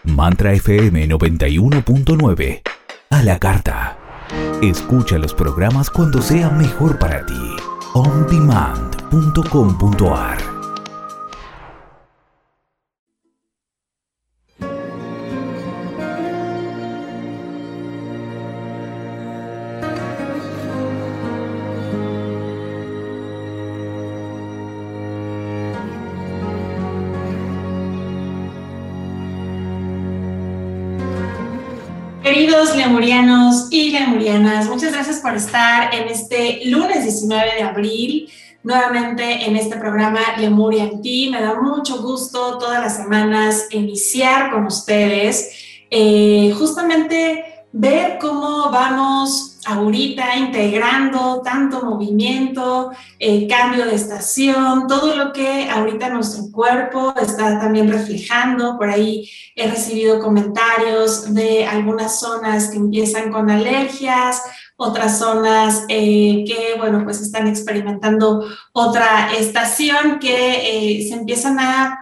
Mantra FM 91.9. A la carta. Escucha los programas cuando sea mejor para ti. ondemand.com.ar. Queridos lemurianos y lemurianas, muchas gracias por estar en este lunes 19 de abril, nuevamente en este programa Lemuria en Ti. Me da mucho gusto todas las semanas iniciar con ustedes, justamente ver cómo vamos ahorita integrando tanto movimiento, cambio de estación, todo lo que ahorita nuestro cuerpo está también reflejando. Por ahí he recibido comentarios de algunas zonas que empiezan con alergias, otras zonas que, bueno, pues están experimentando otra estación que se empiezan a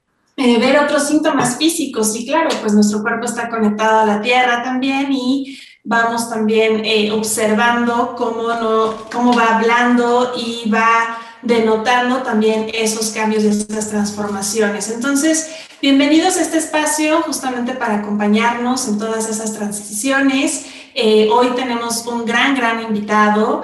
ver otros síntomas físicos. Y claro, pues nuestro cuerpo está conectado a la tierra también y vamos también observando cómo va hablando y va denotando también esos cambios y esas transformaciones. Entonces, bienvenidos a este espacio justamente para acompañarnos en todas esas transiciones. Hoy tenemos un gran invitado,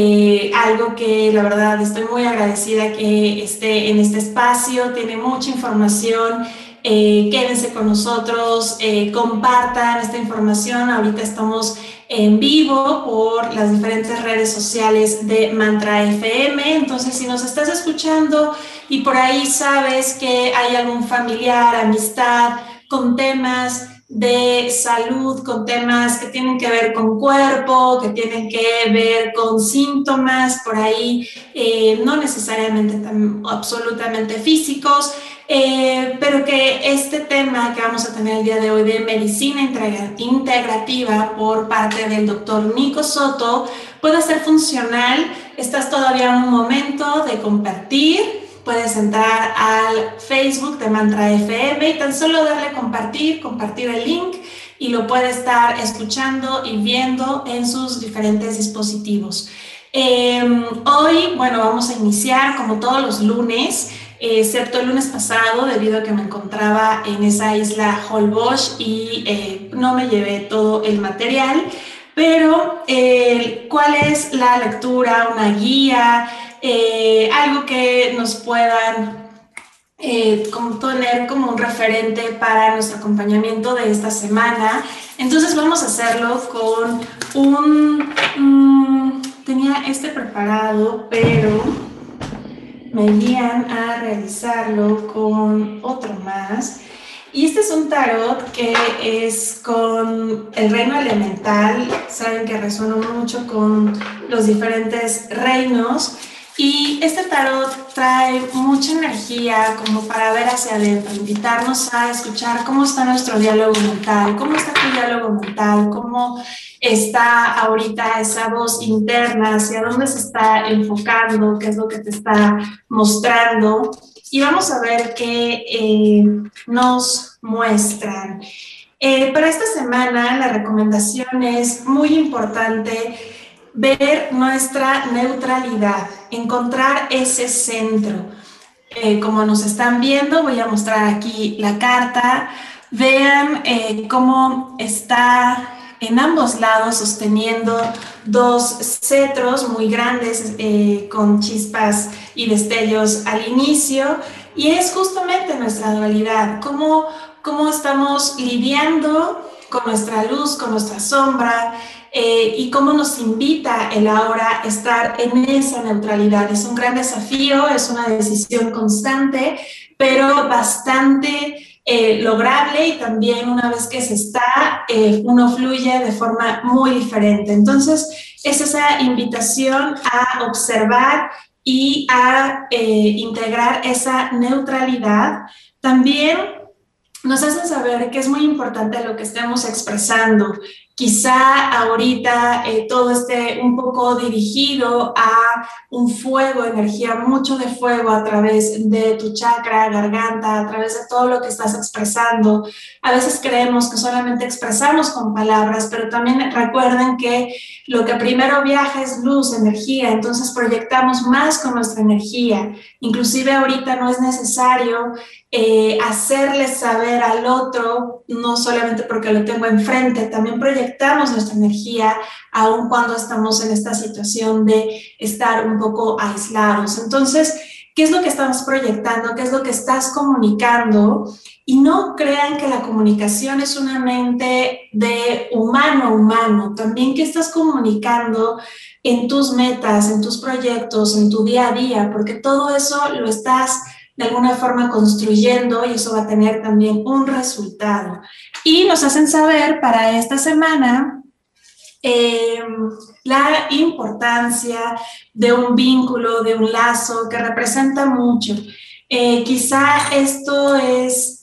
algo que la verdad estoy muy agradecida que esté en este espacio. Tiene mucha información. Quédense con nosotros, compartan esta información. Ahorita estamos en vivo por las diferentes redes sociales de Mantra FM. Entonces, si nos estás escuchando y por ahí sabes que hay algún familiar, amistad, con temas de salud, con temas que tienen que ver con cuerpo, que tienen que ver con síntomas, por ahí no necesariamente absolutamente físicos, pero que este tema que vamos a tener el día de hoy de medicina integrativa por parte del doctor Nico Soto pueda ser funcional. Estás todavía en un momento de compartir. Puedes entrar al Facebook de Mantra FM y tan solo darle compartir el link y lo puede estar escuchando y viendo en sus diferentes dispositivos. Hoy, bueno, vamos a iniciar como todos los lunes, excepto el lunes pasado, debido a que me encontraba en esa isla Holbox y no me llevé todo el material, pero ¿cuál es la lectura, una guía? Algo que nos puedan tener como un referente para nuestro acompañamiento de esta semana. Entonces vamos a hacerlo con tenía este preparado, pero me guían a realizarlo con otro más. Y este es un tarot que es con el reino elemental. Saben que resueno mucho con los diferentes reinos. Y este tarot trae mucha energía como para ver hacia adentro, invitarnos a escuchar cómo está nuestro diálogo mental, cómo está tu diálogo mental, cómo está ahorita esa voz interna, hacia dónde se está enfocando, qué es lo que te está mostrando. Y vamos a ver qué nos muestran. Para esta semana la recomendación es muy importante ver nuestra neutralidad, encontrar ese centro. Como nos están viendo, voy a mostrar aquí la carta. Vean cómo está en ambos lados sosteniendo dos cetros muy grandes con chispas y destellos al inicio. Y es justamente nuestra dualidad, cómo estamos lidiando con nuestra luz, con nuestra sombra, y cómo nos invita el ahora a estar en esa neutralidad. Es un gran desafío, es una decisión constante, pero bastante lograble, y también una vez que se está, uno fluye de forma muy diferente. Entonces, es esa invitación a observar y a integrar esa neutralidad. También nos hacen saber que es muy importante lo que estemos expresando, quizá ahorita todo esté un poco dirigido a un fuego, energía, mucho de fuego a través de tu chakra, garganta, a través de todo lo que estás expresando. A veces creemos que solamente expresamos con palabras, pero también recuerden que lo que primero viaja es luz, energía, entonces proyectamos más con nuestra energía. Inclusive ahorita no es necesario hacerle saber al otro, no solamente porque lo tengo enfrente, también proyectamos nuestra energía aun cuando estamos en esta situación de estar un poco aislados. Entonces, ¿qué es lo que estamos proyectando? ¿Qué es lo que estás comunicando? Y no crean que la comunicación es una mente de humano a humano, también qué estás comunicando en tus metas, en tus proyectos, en tu día a día, porque todo eso lo estás de alguna forma construyendo y eso va a tener también un resultado. Y nos hacen saber para esta semana la importancia de un vínculo, de un lazo que representa mucho. Quizá esto es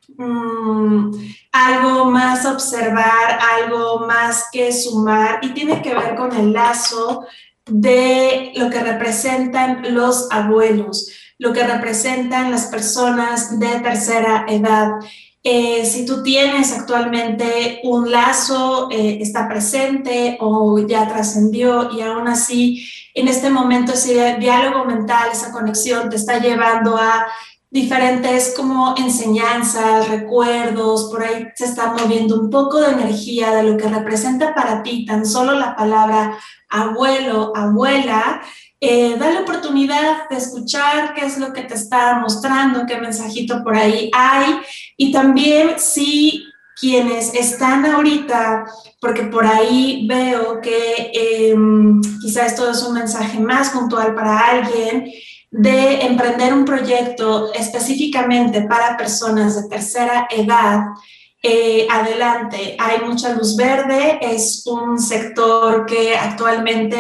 algo más a observar, algo más que sumar y tiene que ver con el lazo de lo que representan los abuelos, lo que representan las personas de tercera edad. Si tú tienes actualmente un lazo, está presente o ya trascendió y aún así en este momento ese diálogo mental, esa conexión te está llevando a diferentes como enseñanzas, recuerdos, por ahí se está moviendo un poco de energía de lo que representa para ti tan solo la palabra abuelo, abuela. Dale oportunidad de escuchar qué es lo que te está mostrando, qué mensajito por ahí hay y también si quienes están ahorita, porque por ahí veo que quizá esto es un mensaje más puntual para alguien, de emprender un proyecto específicamente para personas de tercera edad, adelante, hay mucha luz verde, es un sector que actualmente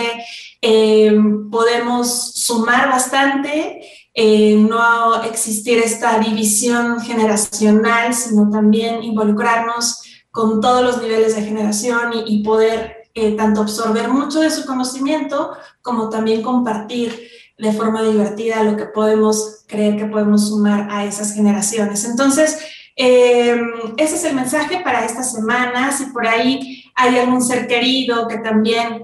podemos sumar bastante, no existir esta división generacional, sino también involucrarnos con todos los niveles de generación y poder tanto absorber mucho de su conocimiento como también compartir de forma divertida lo que podemos creer que podemos sumar a esas generaciones. Entonces, ese es el mensaje para esta semana. Si por ahí hay algún ser querido que también,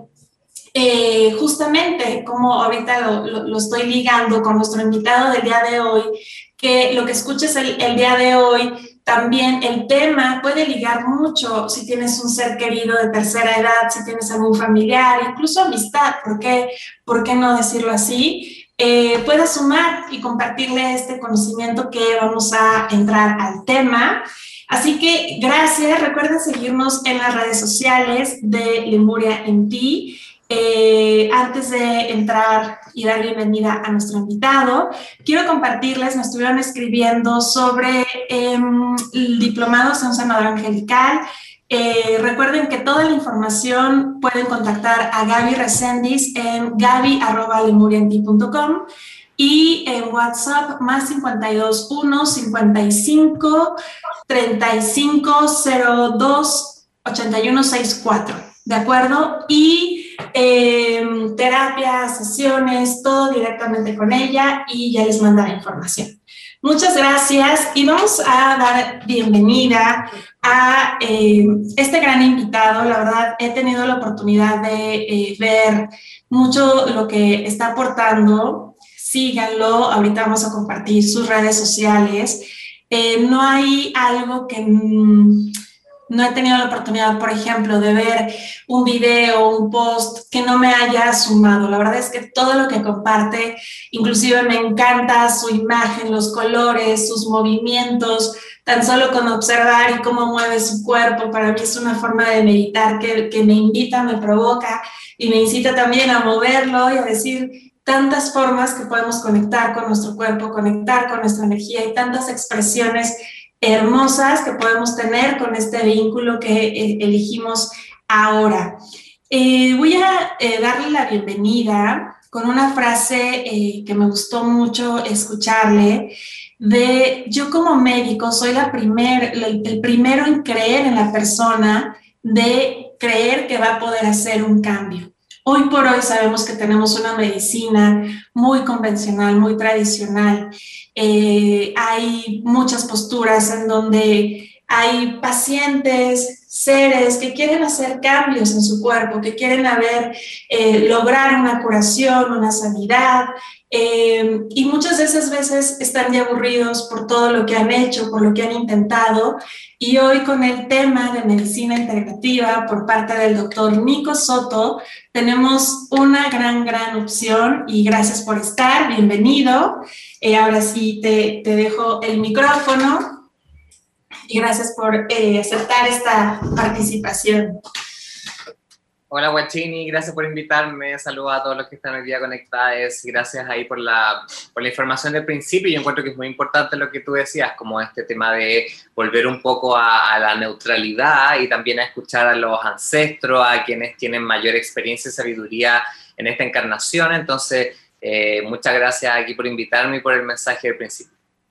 justamente como ahorita lo estoy ligando con nuestro invitado del día de hoy, que lo que escuches el día de hoy, también el tema puede ligar mucho si tienes un ser querido de tercera edad, si tienes algún familiar, incluso amistad, ¿por qué no decirlo así? Pueda sumar y compartirle este conocimiento que vamos a entrar al tema. Así que gracias, recuerden seguirnos en las redes sociales de Lemuria en Ti. Antes de entrar y dar bienvenida a nuestro invitado, quiero compartirles, me estuvieron escribiendo sobre el diplomado de un sanador angelical. Recuerden que toda la información pueden contactar a Gaby Reséndiz en gaby@lemurianti.com y en WhatsApp más 52 1 55 35 02 81 64, ¿de acuerdo? Y terapias, sesiones, todo directamente con ella y ya les mandaré información. Muchas gracias y vamos a dar bienvenida a este gran invitado. La verdad, he tenido la oportunidad de ver mucho lo que está aportando. Síganlo, ahorita vamos a compartir sus redes sociales. No hay algo que no he tenido la oportunidad, por ejemplo, de ver un video, un post que no me haya sumado. La verdad es que todo lo que comparte, inclusive me encanta su imagen, los colores, sus movimientos, tan solo con observar y cómo mueve su cuerpo. Para mí es una forma de meditar que me invita, me provoca y me incita también a moverlo y a decir tantas formas que podemos conectar con nuestro cuerpo, conectar con nuestra energía y tantas expresiones hermosas que podemos tener con este vínculo que elegimos ahora. Voy a darle la bienvenida con una frase que me gustó mucho escucharle, de yo como médico soy el primero en creer en la persona de creer que va a poder hacer un cambio. Hoy por hoy sabemos que tenemos una medicina muy convencional, muy tradicional. Hay muchas posturas en donde hay pacientes, seres que quieren hacer cambios en su cuerpo, que quieren lograr una curación, una sanidad, y muchas de esas veces están ya aburridos por todo lo que han hecho, por lo que han intentado. Y hoy con el tema de medicina integrativa por parte del doctor Nico Soto, tenemos una gran opción y gracias por estar, bienvenido. Ahora sí te dejo el micrófono y gracias por aceptar esta participación. Hola Guachini, gracias por invitarme, saludos a todos los que están hoy día conectados, gracias ahí por la información del principio. Yo encuentro que es muy importante lo que tú decías, como este tema de volver un poco a la neutralidad y también a escuchar a los ancestros, a quienes tienen mayor experiencia y sabiduría en esta encarnación. Entonces, muchas gracias aquí por invitarme y por el mensaje del principio.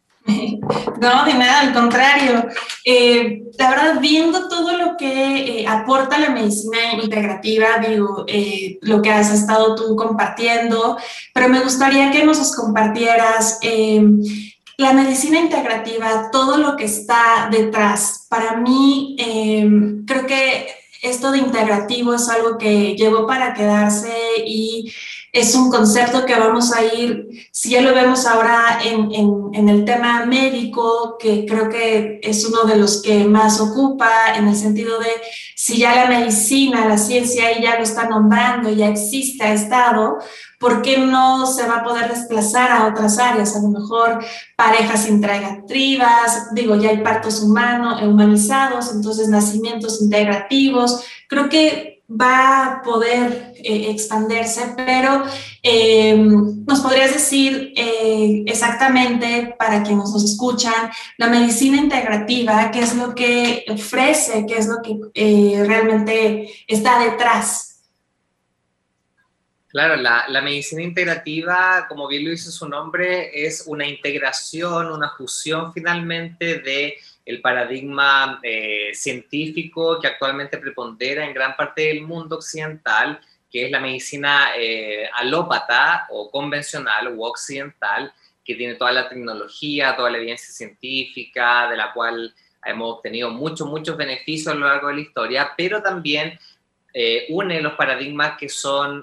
No, de nada, al contrario. La verdad, viendo todo lo que aporta la medicina integrativa, digo, lo que has estado tú compartiendo, pero me gustaría que nos compartieras la medicina integrativa, todo lo que está detrás. Para mí, creo que esto de integrativo es algo que llegó para quedarse y es un concepto que vamos a ir, si ya lo vemos ahora en el tema médico, que creo que es uno de los que más ocupa, en el sentido de si ya la medicina, la ciencia ya lo está nombrando, ya existe, ha estado, ¿por qué no se va a poder desplazar a otras áreas? A lo mejor parejas integrativas, digo, ya hay partos humanizados, entonces nacimientos integrativos. Creo que va a poder expandirse, pero ¿nos podrías decir exactamente, para quienes nos escuchan, la medicina integrativa, qué es lo que ofrece, qué es lo que realmente está detrás? Claro, la medicina integrativa, como bien lo dice su nombre, es una integración, una fusión finalmente de el paradigma científico que actualmente prepondera en gran parte del mundo occidental, que es la medicina alópata o convencional o occidental, que tiene toda la tecnología, toda la evidencia científica, de la cual hemos obtenido muchos beneficios a lo largo de la historia, pero también une los paradigmas que son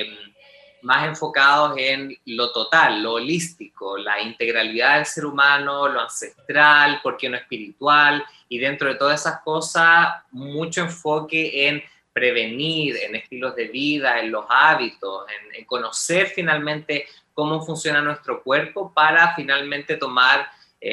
más enfocados en lo total, lo holístico, la integralidad del ser humano, lo ancestral, por qué no espiritual, y dentro de todas esas cosas, mucho enfoque en prevenir, en estilos de vida, en los hábitos, en conocer finalmente cómo funciona nuestro cuerpo para finalmente tomar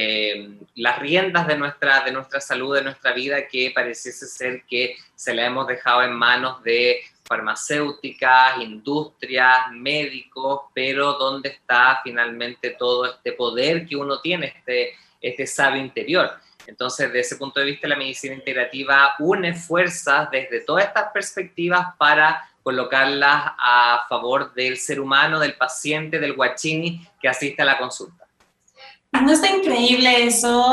las riendas de nuestra salud, de nuestra vida, que pareciese ser que se la hemos dejado en manos de farmacéuticas, industrias, médicos, pero ¿dónde está finalmente todo este poder que uno tiene, este sabio interior? Entonces, desde ese punto de vista, la medicina integrativa une fuerzas desde todas estas perspectivas para colocarlas a favor del ser humano, del paciente, del guachini que asiste a la consulta. ¿No está increíble eso?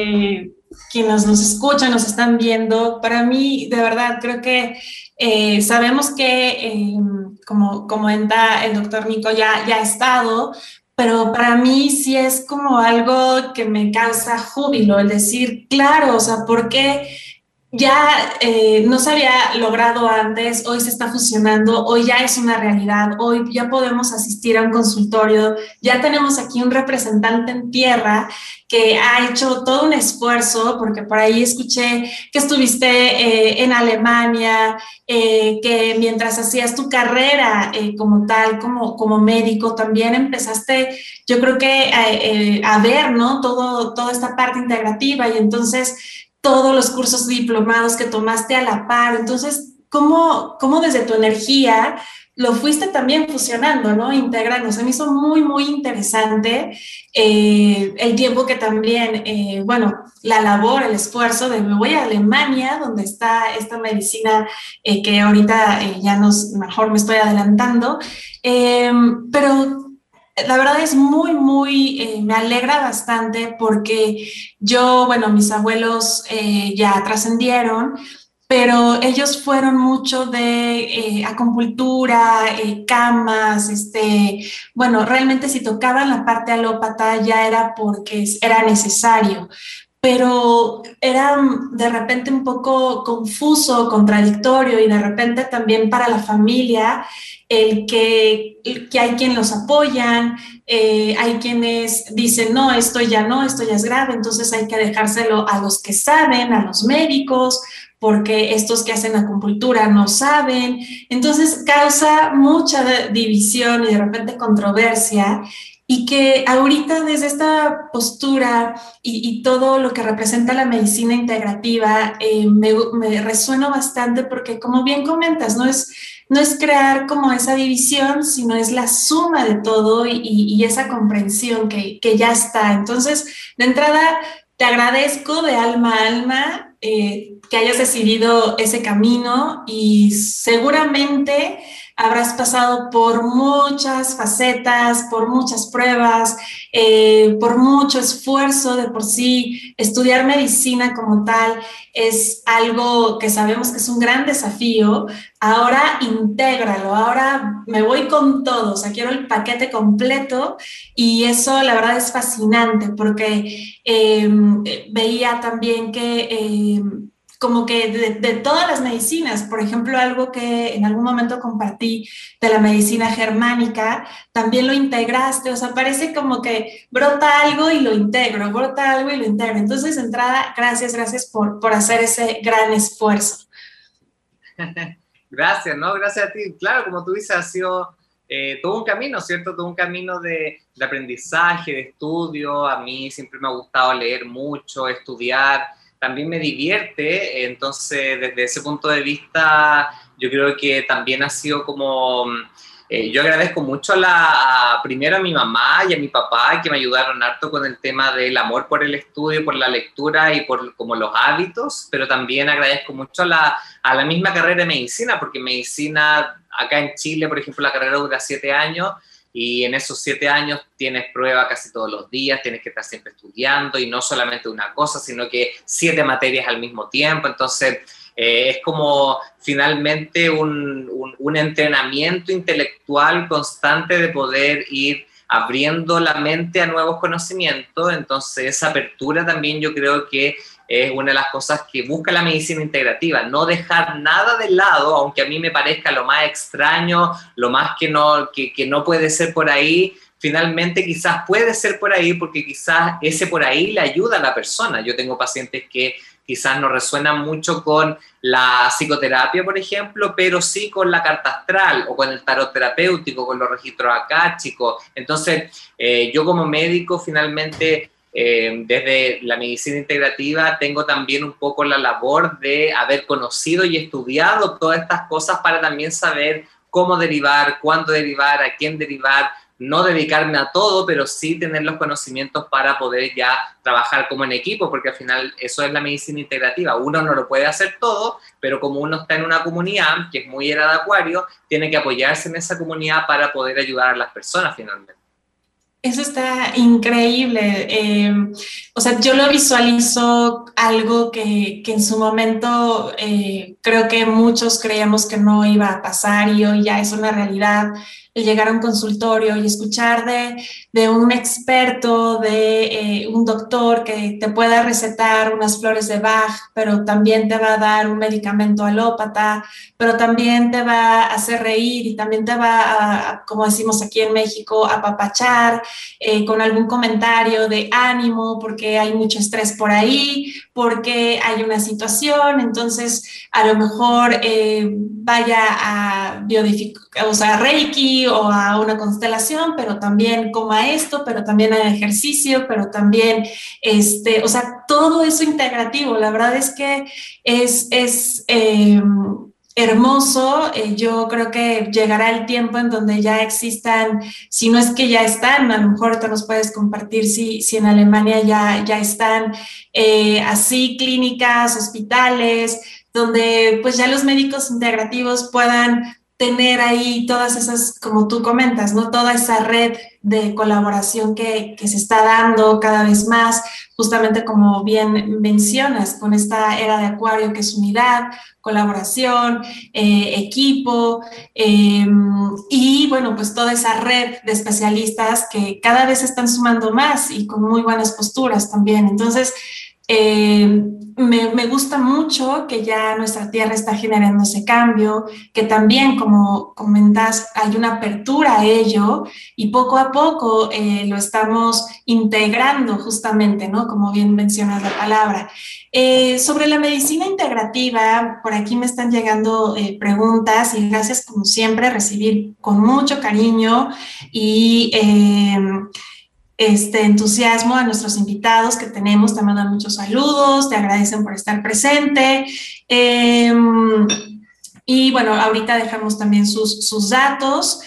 Quienes nos escuchan, nos están viendo, para mí, de verdad, creo que sabemos que, como comenta el doctor Nico, ya ha estado, pero para mí sí es como algo que me causa júbilo, el decir, claro, o sea, ¿por qué ya no se había logrado antes, hoy se está fusionando, hoy ya es una realidad, hoy ya podemos asistir a un consultorio, ya tenemos aquí un representante en tierra que ha hecho todo un esfuerzo, porque por ahí escuché que estuviste en Alemania, que mientras hacías tu carrera como tal, como médico, también empezaste, yo creo que a ver, ¿no? Toda esta parte integrativa y entonces todos los cursos diplomados que tomaste a la par. Entonces, ¿cómo desde tu energía lo fuiste también fusionando, ¿no? Integrando. Se me hizo muy interesante el tiempo que también, la labor, el esfuerzo de me voy a Alemania, donde está esta medicina que ahorita mejor me estoy adelantando, pero la verdad es me alegra bastante porque mis abuelos ya trascendieron, pero ellos fueron mucho de acupuntura, camas, bueno, realmente si tocaban la parte alópata ya era porque era necesario, pero era de repente un poco confuso, contradictorio y de repente también para la familia el que hay quien los apoyan, hay quienes dicen, no, esto ya es grave, entonces hay que dejárselo a los que saben, a los médicos, porque estos que hacen acupuntura no saben. Entonces causa mucha división y de repente controversia y que ahorita desde esta postura y todo lo que representa la medicina integrativa me resuena bastante porque como bien comentas, no es crear como esa división, sino es la suma de todo y esa comprensión que ya está. Entonces, de entrada, te agradezco de alma a alma que hayas decidido ese camino y seguramente habrás pasado por muchas facetas, por muchas pruebas, por mucho esfuerzo de por sí. Estudiar medicina como tal es algo que sabemos que es un gran desafío. Ahora intégralo, ahora me voy con todo, o sea, quiero el paquete completo y eso la verdad es fascinante porque veía también que como que de todas las medicinas, por ejemplo, algo que en algún momento compartí de la medicina germánica, también lo integraste, o sea, parece como que brota algo y lo integro, brota algo y lo integro. Entonces, de entrada, gracias por hacer ese gran esfuerzo. Gracias, ¿no? Gracias a ti. Claro, como tú dices, ha sido todo un camino, ¿cierto? Todo un camino de aprendizaje, de estudio. A mí siempre me ha gustado leer mucho, estudiar. También me divierte, entonces desde ese punto de vista yo creo que también ha sido como, yo agradezco mucho primero a mi mamá y a mi papá que me ayudaron harto con el tema del amor por el estudio, por la lectura y por como los hábitos, pero también agradezco mucho a la misma carrera de medicina, porque medicina acá en Chile, por ejemplo, la carrera dura 7 años, y en esos 7 años tienes prueba casi todos los días, tienes que estar siempre estudiando y no solamente una cosa, sino que 7 materias al mismo tiempo. Entonces es como finalmente un entrenamiento intelectual constante de poder ir abriendo la mente a nuevos conocimientos. Entonces esa apertura también yo creo que es una de las cosas que busca la medicina integrativa, no dejar nada de lado, aunque a mí me parezca lo más extraño, lo más que no puede ser por ahí, finalmente quizás puede ser por ahí, porque quizás ese por ahí le ayuda a la persona. Yo tengo pacientes que quizás no resuenan mucho con la psicoterapia, por ejemplo, pero sí con la carta astral o con el tarot terapéutico, con los registros akáshicos. Entonces, yo como médico finalmente... desde la medicina integrativa tengo también un poco la labor de haber conocido y estudiado todas estas cosas para también saber cómo derivar, cuándo derivar, a quién derivar, no dedicarme a todo, pero sí tener los conocimientos para poder ya trabajar como en equipo, porque al final eso es la medicina integrativa. Uno no lo puede hacer todo, pero como uno está en una comunidad, que es muy era de Acuario, tiene que apoyarse en esa comunidad para poder ayudar a las personas finalmente. Eso está increíble. O sea, yo lo visualizo algo que en su momento creo que muchos creíamos que no iba a pasar y hoy ya es una realidad. El llegar a un consultorio y escuchar de un experto, de un doctor que te pueda recetar unas flores de Bach, pero también te va a dar un medicamento alópata, pero también te va a hacer reír y también te va a, como decimos aquí en México, apapachar con algún comentario de ánimo, porque hay mucho estrés por ahí, porque hay una situación, entonces a lo mejor vaya a o sea, Reiki o a una constelación, pero también coma esto, pero también hay ejercicio, pero también, o sea, todo eso integrativo. La verdad es que es hermoso. Yo creo que llegará el tiempo en donde ya existan, si no es que ya están, a lo mejor te nos puedes compartir si en Alemania ya están así clínicas, hospitales, donde pues ya los médicos integrativos puedan tener ahí todas esas, como tú comentas, ¿no? Toda esa red de colaboración que se está dando cada vez más, justamente como bien mencionas, con esta era de Acuario que es unidad, colaboración, equipo, y bueno, pues toda esa red de especialistas que cada vez se están sumando más y con muy buenas posturas también. Entonces, me gusta mucho que ya nuestra Tierra está generando ese cambio, que también, como comentas, hay una apertura a ello y poco a poco lo estamos integrando justamente, ¿no? Como bien mencionas la palabra. Sobre la medicina integrativa, por aquí me están llegando preguntas y gracias como siempre, recibir con mucho cariño y este entusiasmo a nuestros invitados que tenemos, te mandan muchos saludos, te agradecen por estar presente. Y bueno, ahorita dejamos también sus datos.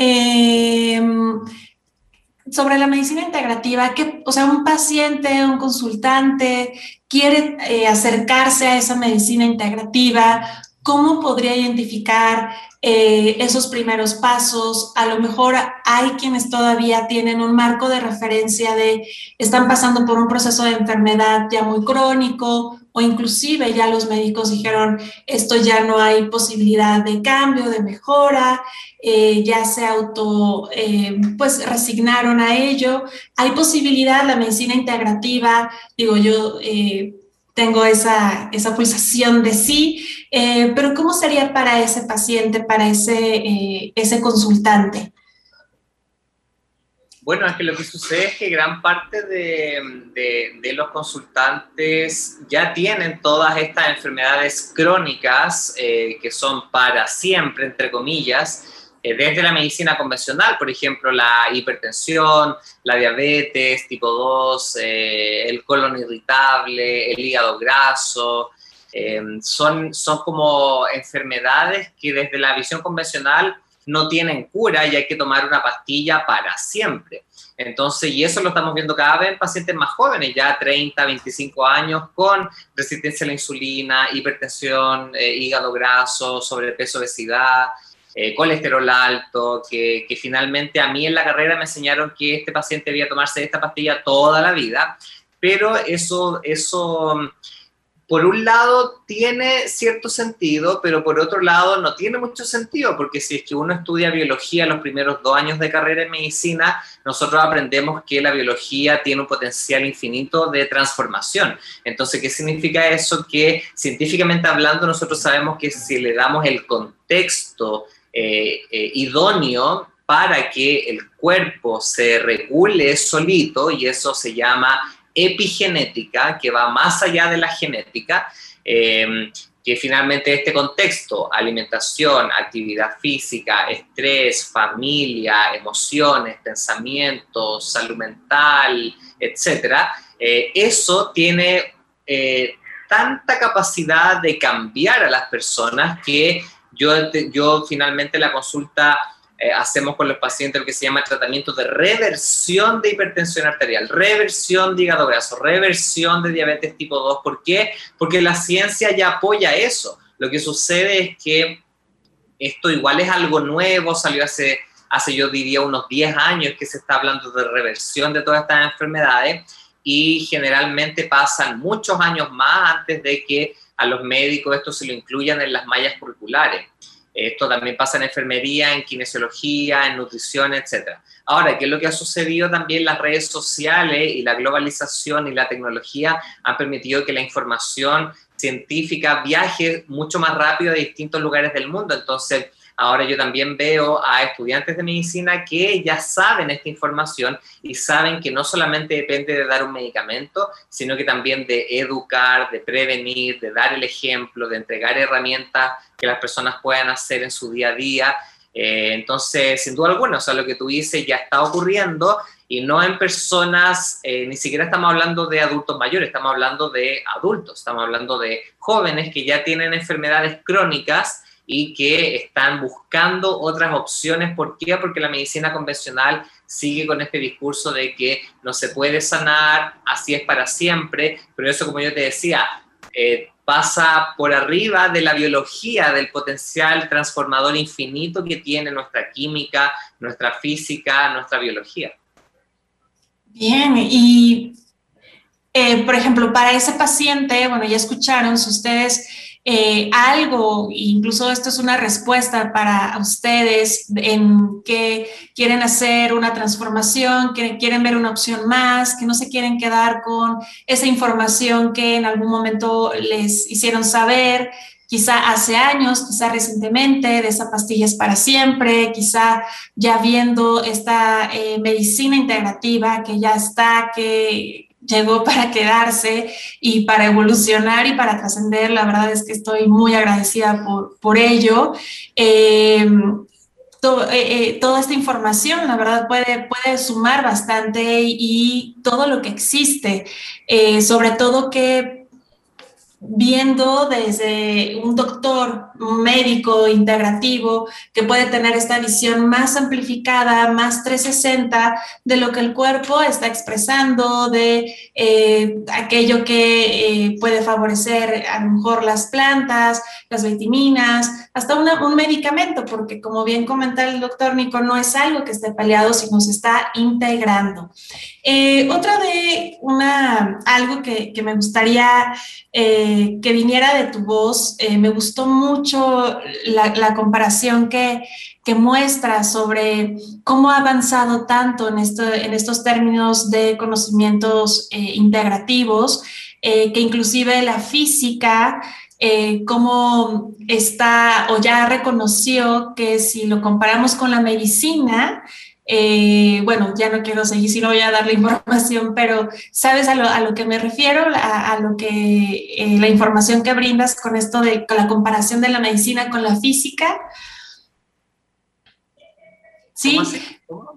Sobre la medicina integrativa, que, o sea, un paciente, un consultante quiere acercarse a esa medicina integrativa, ¿cómo podría identificar esos primeros pasos? A lo mejor hay quienes todavía tienen un marco de referencia de están pasando por un proceso de enfermedad ya muy crónico o inclusive ya los médicos dijeron esto ya no hay posibilidad de cambio, de mejora, ya se pues resignaron a ello. Hay posibilidad, la medicina integrativa, digo yo, tengo esa pulsación de sí, pero ¿cómo sería para ese paciente, para ese consultante? Bueno, es que lo que sucede es que gran parte de los consultantes ya tienen todas estas enfermedades crónicas que son para siempre, entre comillas, desde la medicina convencional, por ejemplo, la hipertensión, la diabetes tipo 2, el colon irritable, el hígado graso. Son como enfermedades que desde la visión convencional no tienen cura y hay que tomar una pastilla para siempre. Entonces, y eso lo estamos viendo cada vez en pacientes más jóvenes, ya 30, 25 años, con resistencia a la insulina, hipertensión, hígado graso, sobrepeso, obesidad, colesterol alto, que finalmente a mí en la carrera me enseñaron que este paciente debía tomarse esta pastilla toda la vida, pero eso por un lado tiene cierto sentido, pero por otro lado no tiene mucho sentido, porque si es que uno estudia biología los primeros 2 años de carrera en medicina, nosotros aprendemos que la biología tiene un potencial infinito de transformación. Entonces, ¿qué significa eso? Que científicamente hablando nosotros sabemos que si le damos el contexto idóneo para que el cuerpo se regule solito, y eso se llama epigenética, que va más allá de la genética, que finalmente este contexto, alimentación, actividad física, estrés, familia, emociones, pensamientos, salud mental, etcétera, eso tiene tanta capacidad de cambiar a las personas que yo finalmente la consulta hacemos con los pacientes lo que se llama tratamiento de reversión de hipertensión arterial, reversión de hígado graso, reversión de diabetes tipo 2. ¿Por qué? Porque la ciencia ya apoya eso. Lo que sucede es que esto igual es algo nuevo, salió hace yo diría unos 10 años que se está hablando de reversión de todas estas enfermedades y generalmente pasan muchos años más antes de que a los médicos esto se lo incluyan en las mallas curriculares. Esto también pasa en enfermería, en kinesiología, en nutrición, etc. Ahora, ¿qué es lo que ha sucedido también? Las redes sociales y la globalización y la tecnología han permitido que la información científica viaje mucho más rápido a distintos lugares del mundo. Entonces, ahora yo también veo a estudiantes de medicina que ya saben esta información y saben que no solamente depende de dar un medicamento, sino que también de educar, de prevenir, de dar el ejemplo, de entregar herramientas que las personas puedan hacer en su día a día. Entonces, sin duda alguna, o sea, lo que tú dices ya está ocurriendo y no en personas, ni siquiera estamos hablando de adultos mayores, estamos hablando de adultos, estamos hablando de jóvenes que ya tienen enfermedades crónicas y que están buscando otras opciones. ¿Por qué? Porque la medicina convencional sigue con este discurso de que no se puede sanar, así es para siempre, pero eso, como yo te decía, pasa por arriba de la biología, del potencial transformador infinito que tiene nuestra química, nuestra física, nuestra biología. Bien, y por ejemplo, para ese paciente, bueno, ya escucharon, si ustedes algo, incluso esto es una respuesta para ustedes en que quieren hacer una transformación, que quieren ver una opción más, que no se quieren quedar con esa información que en algún momento les hicieron saber, quizá hace años, quizá recientemente, de esa pastillas para siempre, quizá ya viendo esta medicina integrativa que ya está, que llegó para quedarse y para evolucionar y para trascender. La verdad es que estoy muy agradecida por ello. Toda esta información, la verdad, puede sumar bastante y todo lo que existe, sobre todo que viendo desde un doctor, un médico integrativo que puede tener esta visión más amplificada, más 360 de lo que el cuerpo está expresando, de aquello que puede favorecer a lo mejor las plantas, las vitaminas, hasta un medicamento, porque como bien comenta el doctor Nico, no es algo que esté peleado, sino se está integrando. Algo que me gustaría que viniera de tu voz, me gustó mucho la comparación que muestra sobre cómo ha avanzado tanto en estos términos de conocimientos integrativos, que inclusive la física, cómo está o ya reconoció que si lo comparamos con la medicina, bueno, ya no quiero seguir, si no voy a dar la información, pero ¿sabes a lo que me refiero? A lo que la información que brindas con esto con la comparación de la medicina con la física. ¿Sí? ¿Cómo así? ¿Cómo?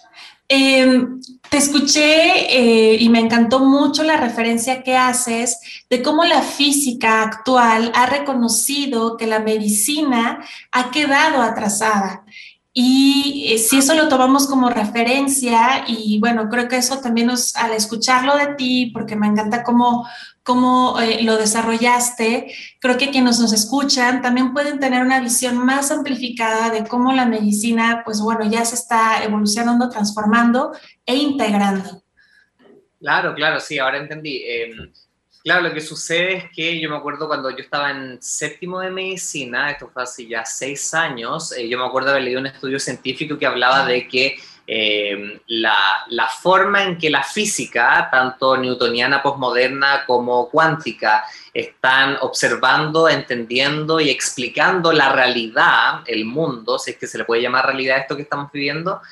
Te escuché y me encantó mucho la referencia que haces de cómo la física actual ha reconocido que la medicina ha quedado atrasada. Y si eso lo tomamos como referencia, y bueno, creo que eso también al escucharlo de ti, porque me encanta cómo lo desarrollaste, creo que quienes nos escuchan también pueden tener una visión más amplificada de cómo la medicina, pues bueno, ya se está evolucionando, transformando e integrando. Claro, claro, sí, ahora entendí. Claro, lo que sucede es que yo me acuerdo cuando yo estaba en séptimo de medicina, esto fue hace ya 6 años, yo me acuerdo haber leído un estudio científico que hablaba de que la forma en que la física, tanto newtoniana posmoderna como cuántica, están observando, entendiendo y explicando la realidad, el mundo, si es que se le puede llamar realidad esto que estamos viviendo,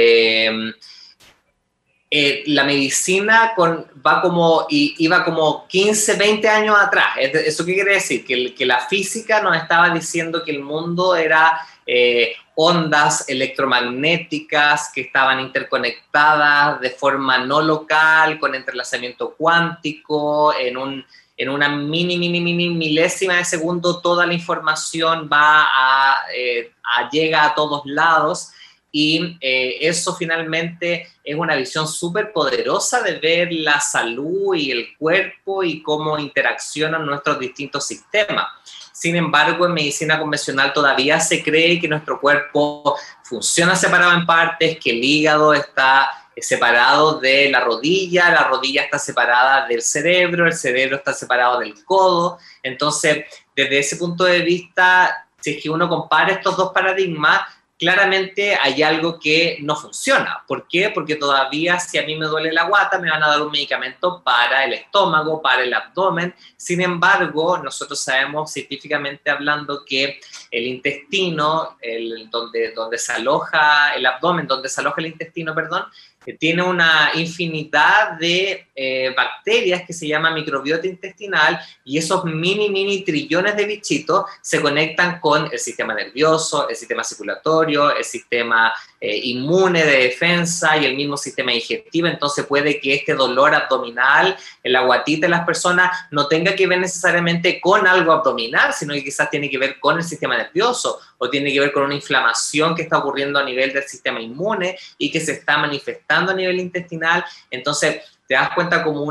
la medicina iba como 15, 20 años atrás. ¿Eso qué quiere decir? Que la física nos estaba diciendo que el mundo era ondas electromagnéticas que estaban interconectadas de forma no local, con entrelazamiento cuántico, en una mini milésima de segundo toda la información llega a todos lados. Y eso finalmente es una visión súper poderosa de ver la salud y el cuerpo y cómo interaccionan nuestros distintos sistemas. Sin embargo, en medicina convencional todavía se cree que nuestro cuerpo funciona separado en partes, que el hígado está separado de la rodilla está separada del cerebro, el cerebro está separado del codo. Entonces, desde ese punto de vista, si es que uno compara estos dos paradigmas, claramente hay algo que no funciona. ¿Por qué? Porque todavía si a mí me duele la guata, me van a dar un medicamento para el estómago, para el abdomen. Sin embargo, nosotros sabemos científicamente hablando que el intestino, donde se aloja el abdomen, donde se aloja el intestino, perdón, tiene una infinidad de bacterias que se llama microbiota intestinal, y esos mini trillones de bichitos se conectan con el sistema nervioso, el sistema circulatorio, el sistema inmune de defensa y el mismo sistema digestivo. Entonces puede que este dolor abdominal, la guatita de las personas, no tenga que ver necesariamente con algo abdominal, sino que quizás tiene que ver con el sistema nervioso o tiene que ver con una inflamación que está ocurriendo a nivel del sistema inmune y que se está manifestando a nivel intestinal. Entonces te das cuenta como uno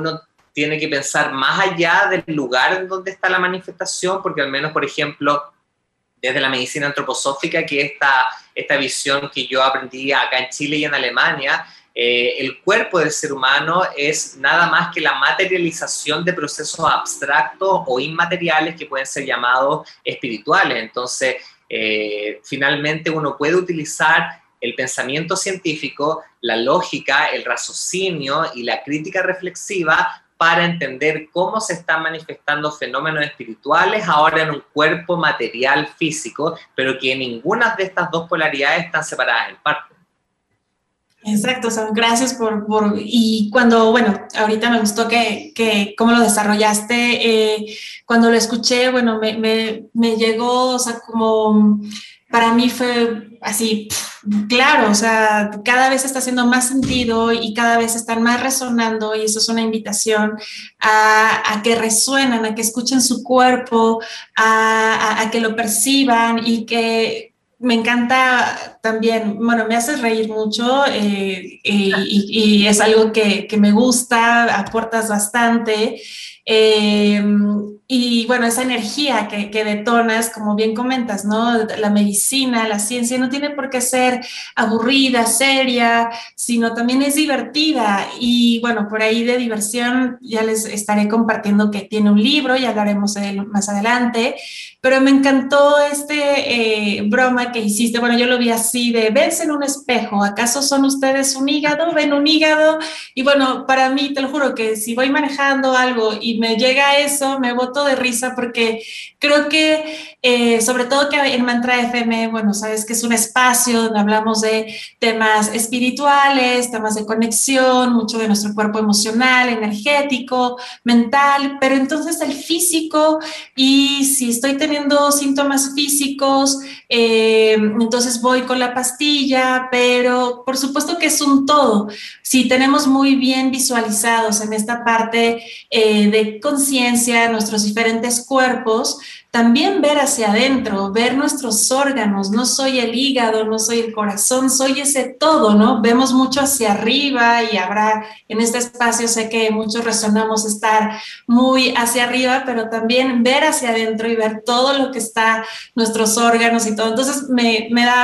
tiene que pensar más allá del lugar en donde está la manifestación, porque al menos, por ejemplo, desde la medicina antroposófica, que es esta visión que yo aprendí acá en Chile y en Alemania, el cuerpo del ser humano es nada más que la materialización de procesos abstractos o inmateriales que pueden ser llamados espirituales. Entonces, finalmente uno puede utilizar el pensamiento científico, la lógica, el raciocinio y la crítica reflexiva para entender cómo se están manifestando fenómenos espirituales ahora en un cuerpo material físico, pero que ninguna de estas dos polaridades están separadas en parte. Exacto, Sam, gracias y cuando, bueno, ahorita me gustó que cómo lo desarrollaste, cuando lo escuché, bueno, me llegó, o sea, como para mí fue así, claro, o sea, cada vez está haciendo más sentido y cada vez están más resonando y eso es una invitación a que resuenan, a que escuchen su cuerpo, a que lo perciban y que me encanta también, bueno, me haces reír mucho y es algo que me gusta, aportas bastante. Eh, y bueno, esa energía que detonas, como bien comentas, ¿no? La medicina, la ciencia no tiene por qué ser aburrida, seria, sino también es divertida. Y bueno, por ahí de diversión ya les estaré compartiendo que tiene un libro y hablaremos de él más adelante. Pero me encantó broma que hiciste. Bueno, yo lo vi así de, vense en un espejo, ¿acaso son ustedes un hígado? ¿Ven un hígado? Y bueno, para mí, te lo juro que si voy manejando algo y me llega eso, me boto de risa porque creo que, sobre todo que en Mantra FM, bueno, sabes que es un espacio donde hablamos de temas espirituales, temas de conexión, mucho de nuestro cuerpo emocional, energético, mental, pero entonces el físico, y si estoy teniendo síntomas físicos, entonces voy con la pastilla, pero por supuesto que es un todo. Si tenemos muy bien visualizados en esta parte de conciencia nuestros diferentes cuerpos, también ver hacia adentro, ver nuestros órganos. No soy el hígado, no soy el corazón, soy ese todo, ¿no? Vemos mucho hacia arriba y habrá en este espacio, sé que muchos resonamos estar muy hacia arriba, pero también ver hacia adentro y ver todo lo que está, nuestros órganos y todo. Entonces me da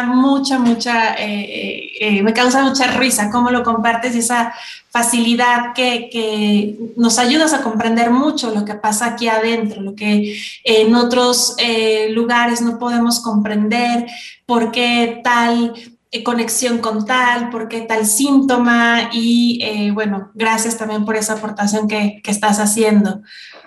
me causa mucha risa cómo lo compartes y esa facilidad que nos ayudas a comprender mucho lo que pasa aquí adentro, lo que en otros lugares no podemos comprender, por qué tal conexión con tal, por qué tal síntoma y bueno, gracias también por esa aportación que estás haciendo.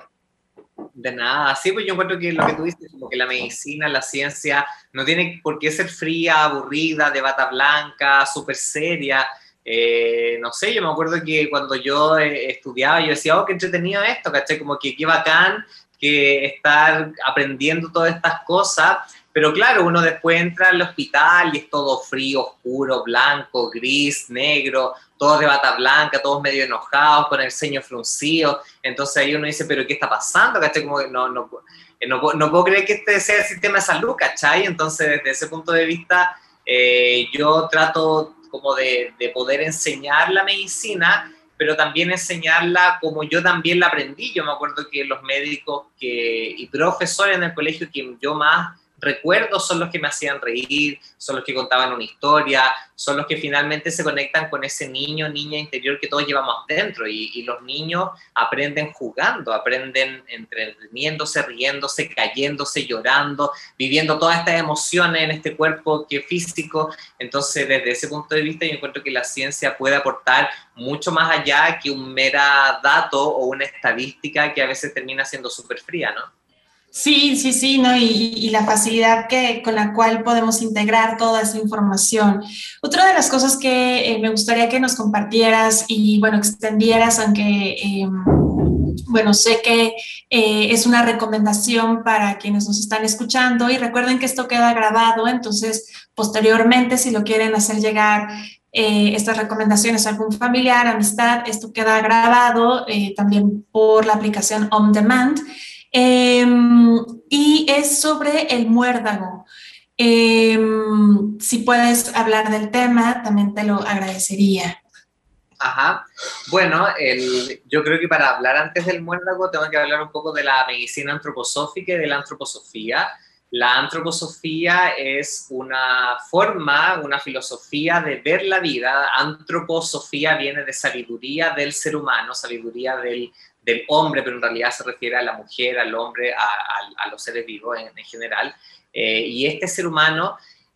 De nada, sí, pues yo encuentro que lo que tú dices, como que la medicina, la ciencia, no tiene por qué ser fría, aburrida, de bata blanca, súper seria. No sé, yo me acuerdo que cuando yo estudiaba, yo decía, oh, qué entretenido esto, ¿cachai? Como que qué bacán que estar aprendiendo todas estas cosas, pero claro, uno después entra al hospital y es todo frío, oscuro, blanco, gris, negro, todos de bata blanca, todos medio enojados, con el ceño fruncido, entonces ahí uno dice, pero ¿qué está pasando? ¿Cachai? Como que no puedo creer que este sea el sistema de salud, ¿cachai? Entonces, desde ese punto de vista, yo trato como de poder enseñar la medicina, pero también enseñarla como yo también la aprendí. Yo me acuerdo que los médicos y profesores en el colegio que yo más recuerdo son los que me hacían reír, son los que contaban una historia, son los que finalmente se conectan con ese niño, niña interior que todos llevamos dentro, y los niños aprenden jugando, aprenden entreteniéndose, riéndose, cayéndose, llorando, viviendo todas estas emociones en este cuerpo que es físico. Entonces, desde ese punto de vista, yo encuentro que la ciencia puede aportar mucho más allá que un mera dato o una estadística que a veces termina siendo súper fría, ¿no? Sí, ¿no? Y la facilidad con la cual podemos integrar toda esa información. Otra de las cosas que me gustaría que nos compartieras y, bueno, extendieras, aunque, bueno, sé que es una recomendación para quienes nos están escuchando, y recuerden que esto queda grabado, entonces, posteriormente, si lo quieren hacer llegar estas recomendaciones a algún familiar, amistad, esto queda grabado también por la aplicación On Demand. Y es sobre el muérdago. Si puedes hablar del tema, también te lo agradecería. Ajá. Bueno, yo creo que para hablar antes del muérdago tengo que hablar un poco de la medicina antroposófica y de la antroposofía. La antroposofía es una forma, una filosofía de ver la vida. Antroposofía viene de sabiduría del ser humano, sabiduría del hombre, pero en realidad se refiere a la mujer, al hombre, a los seres vivos en general. Y este ser humano...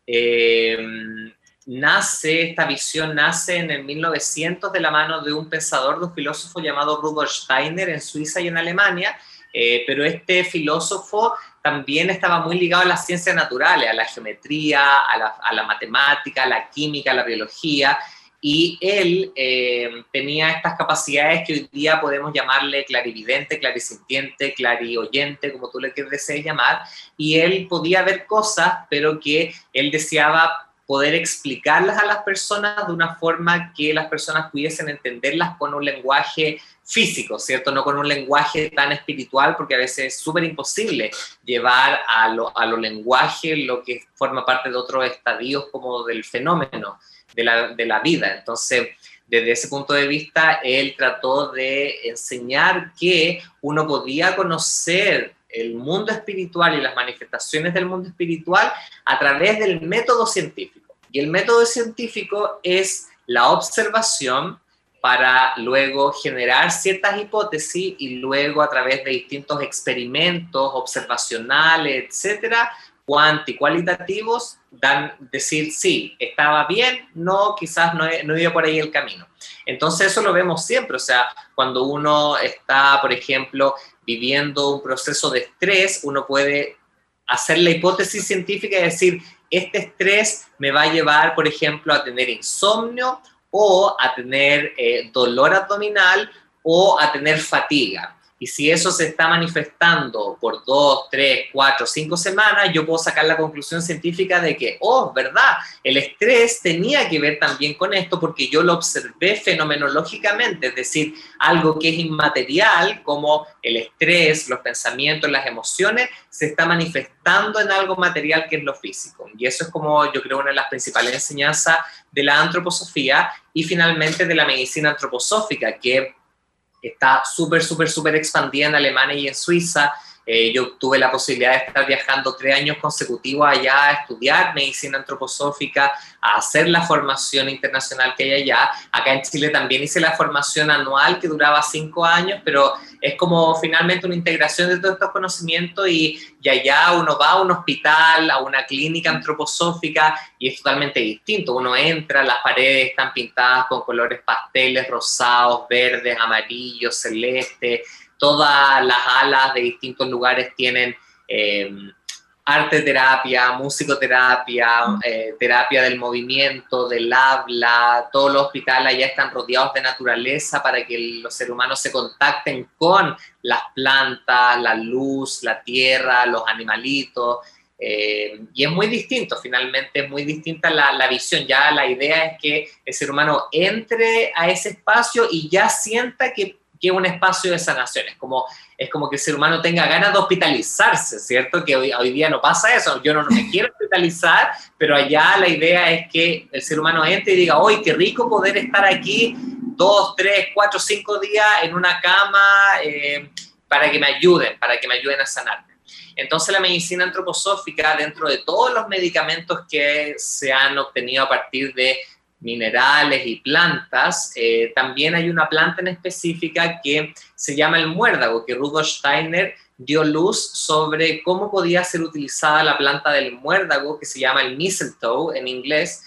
esta visión nace en el 1900 de la mano de un pensador, de un filósofo llamado Rudolf Steiner en Suiza y en Alemania, pero este filósofo también estaba muy ligado a las ciencias naturales, a la geometría, a la matemática, a la química, a la biología, y él tenía estas capacidades que hoy día podemos llamarle clarividente, clarisintiente, clarioyente, como tú le desees llamar, y él podía ver cosas, pero que él deseaba poder explicarlas a las personas de una forma que las personas pudiesen entenderlas con un lenguaje físico, ¿cierto? No con un lenguaje tan espiritual, porque a veces es súper imposible llevar a lo lenguaje lo que forma parte de otros estadios como del fenómeno de la vida. Entonces, desde ese punto de vista, él trató de enseñar que uno podía conocer el mundo espiritual y las manifestaciones del mundo espiritual a través del método científico. Y el método científico es la observación para luego generar ciertas hipótesis y luego a través de distintos experimentos observacionales, etcétera, cuantitativos, decir sí, estaba bien, no, quizás no iba por ahí el camino. Entonces eso lo vemos siempre, o sea, cuando uno está, por ejemplo, viviendo un proceso de estrés, uno puede hacer la hipótesis científica y decir, este estrés me va a llevar, por ejemplo, a tener insomnio o a tener dolor abdominal o a tener fatiga. Y si eso se está manifestando por 2, 3, 4, 5 semanas, yo puedo sacar la conclusión científica de que, verdad, el estrés tenía que ver también con esto porque yo lo observé fenomenológicamente, es decir, algo que es inmaterial, como el estrés, los pensamientos, las emociones, se está manifestando en algo material que es lo físico. Y eso es como, yo creo, una de las principales enseñanzas de la antroposofía y finalmente de la medicina antroposófica, que está súper expandida en Alemania y en Suiza. Yo tuve la posibilidad de estar viajando 3 años consecutivos allá a estudiar medicina antroposófica, a hacer la formación internacional que hay allá. Acá en Chile también hice la formación anual que duraba 5 años, pero es como finalmente una integración de todos estos conocimientos y allá uno va a un hospital, a una clínica antroposófica y es totalmente distinto. Uno entra, las paredes están pintadas con colores pasteles, rosados, verdes, amarillos, celestes. Todas las alas de distintos lugares tienen arte terapia, musicoterapia, terapia del movimiento, del habla. Todos los hospitales allá están rodeados de naturaleza para que los seres humanos se contacten con las plantas, la luz, la tierra, los animalitos. Y es muy distinto, finalmente es muy distinta la visión. Ya la idea es que el ser humano entre a ese espacio y ya sienta que es un espacio de sanación, es como que el ser humano tenga ganas de hospitalizarse, ¿cierto? Que hoy día no pasa eso, yo no me quiero hospitalizar, pero allá la idea es que el ser humano entre y diga, ¡ay, qué rico poder estar aquí 2, 3, 4, 5 días en una cama para que me ayuden a sanarme! Entonces la medicina antroposófica, dentro de todos los medicamentos que se han obtenido a partir de minerales y plantas, también hay una planta en específica que se llama el muérdago, que Rudolf Steiner dio luz sobre cómo podía ser utilizada la planta del muérdago, que se llama el mistletoe en inglés,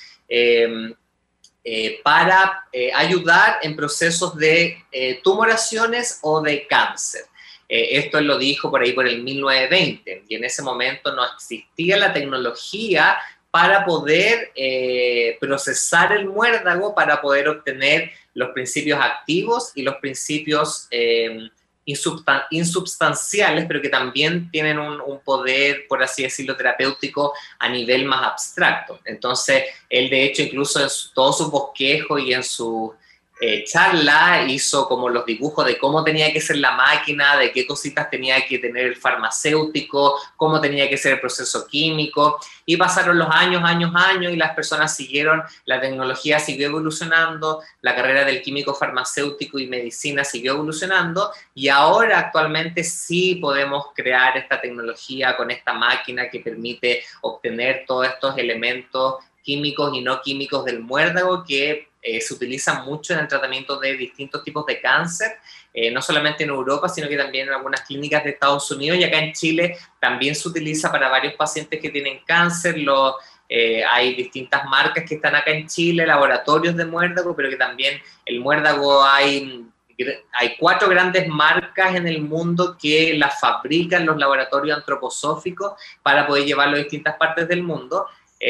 para ayudar en procesos de tumoraciones o de cáncer. Esto él lo dijo por ahí por el 1920, y en ese momento no existía la tecnología para poder procesar el muérdago, para poder obtener los principios activos y los principios insubstanciales, pero que también tienen un poder, por así decirlo, terapéutico a nivel más abstracto. Entonces, él de hecho, incluso en todos sus bosquejos y en sus charla, hizo como los dibujos de cómo tenía que ser la máquina, de qué cositas tenía que tener el farmacéutico, cómo tenía que ser el proceso químico, y pasaron los años, y las personas siguieron, la tecnología siguió evolucionando, la carrera del químico farmacéutico y medicina siguió evolucionando, y ahora actualmente sí podemos crear esta tecnología con esta máquina que permite obtener todos estos elementos químicos y no químicos del muérdago que se utilizan mucho en el tratamiento de distintos tipos de cáncer, no solamente en Europa, sino que también en algunas clínicas de Estados Unidos, y acá en Chile también se utiliza para varios pacientes que tienen cáncer. Hay distintas marcas que están acá en Chile, laboratorios de muérdago, pero que también el muérdago hay 4 grandes marcas en el mundo que las fabrican los laboratorios antroposóficos para poder llevarlo a distintas partes del mundo.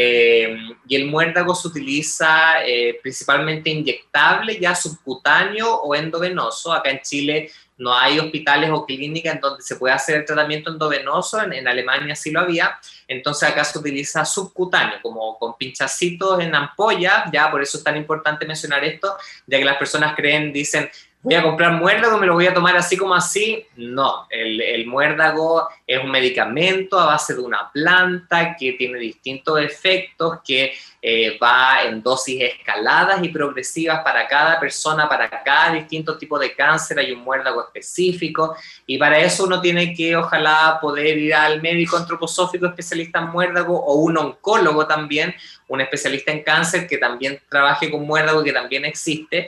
Y el muérdago se utiliza principalmente inyectable, ya subcutáneo o endovenoso. Acá en Chile no hay hospitales o clínicas en donde se pueda hacer el tratamiento endovenoso, en Alemania sí lo había, entonces acá se utiliza subcutáneo, como con pinchacitos en ampolla, ya por eso es tan importante mencionar esto, ya que las personas dicen, voy a comprar muérdago, me lo voy a tomar así como así. No, el muérdago es un medicamento a base de una planta que tiene distintos efectos, que va en dosis escaladas y progresivas para cada persona, para cada distinto tipo de cáncer hay un muérdago específico, y para eso uno tiene que, ojalá, poder ir al médico antroposófico especialista en muérdago, o un oncólogo también, un especialista en cáncer que también trabaje con muérdago, que también existe.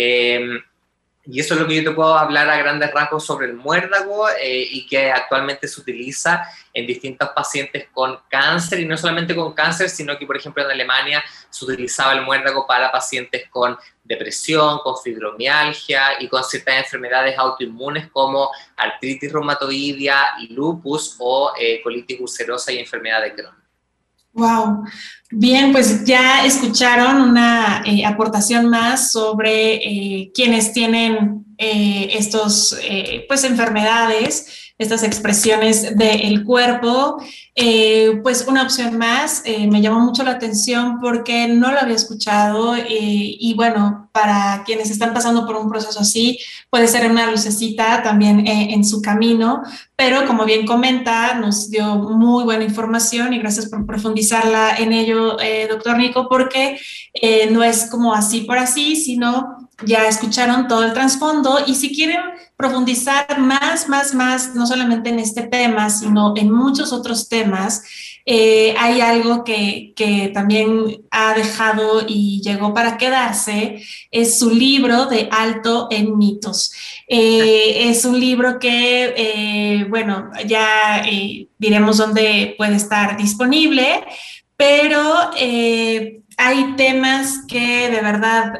Y eso es lo que yo te puedo hablar a grandes rasgos sobre el muérdago, y que actualmente se utiliza en distintos pacientes con cáncer, y no solamente con cáncer, sino que, por ejemplo, en Alemania se utilizaba el muérdago para pacientes con depresión, con fibromialgia y con ciertas enfermedades autoinmunes como artritis reumatoidea, lupus o colitis ulcerosa y enfermedad de Crohn. Wow, bien, pues ya escucharon una aportación más sobre quienes tienen estos pues enfermedades, estas expresiones del cuerpo. Pues una opción más me llamó mucho la atención porque no lo había escuchado, y bueno, para quienes están pasando por un proceso así, puede ser una lucecita también en su camino. Pero como bien comenta, nos dio muy buena información y gracias por profundizarla en ello, doctor Nico, porque no es como así por así, sino ya escucharon todo el trasfondo, y si quieren profundizar más, no solamente en este tema, sino en muchos otros temas, hay algo que también ha dejado y llegó para quedarse, es su libro de Alto en Mitos. Es un libro que, bueno, ya diremos dónde puede estar disponible, pero hay temas que de verdad